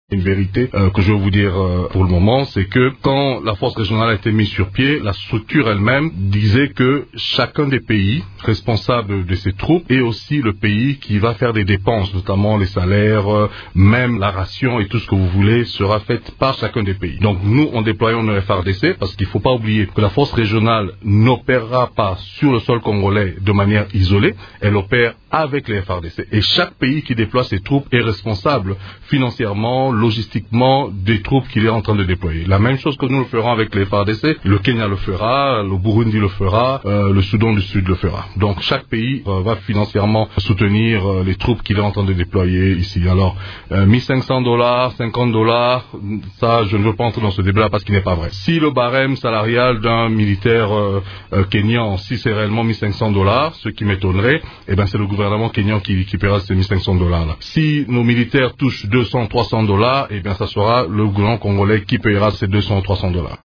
Une vérité que je vais vous dire pour le moment, c'est que quand la force régionale a été mise sur pied, la structure elle-même disait que chacun des pays responsables de ses troupes est aussi le pays qui va faire des dépenses, notamment les salaires, même la ration et tout ce que vous voulez sera fait par chacun des pays. Donc nous, en déployant nos FARDC, parce qu'il ne faut pas oublier que la force régionale n'opérera pas sur le sol congolais de manière isolée, elle opère avec les FARDC. Et chaque pays qui déploie ses troupes est responsable financièrement, logistiquement, des troupes qu'il est en train de déployer. La même chose que nous le ferons avec les FARDC, le Kenya le fera, le Burundi le fera, le Soudan du Sud le fera. Donc chaque pays va financièrement soutenir les troupes qu'il est en train de déployer ici. Alors, $1 500, $50, ça je ne veux pas entrer dans ce débat parce qu'il n'est pas vrai. Si le barème salarial d'un militaire kenyan, si c'est réellement $1 500, ce qui m'étonnerait, eh ben c'est le gouvernement kenyan qui paiera ces $1 500 là. Si nos militaires touchent $200, $300, eh bien ça sera le gouvernement congolais qui paiera ces $200 ou $300.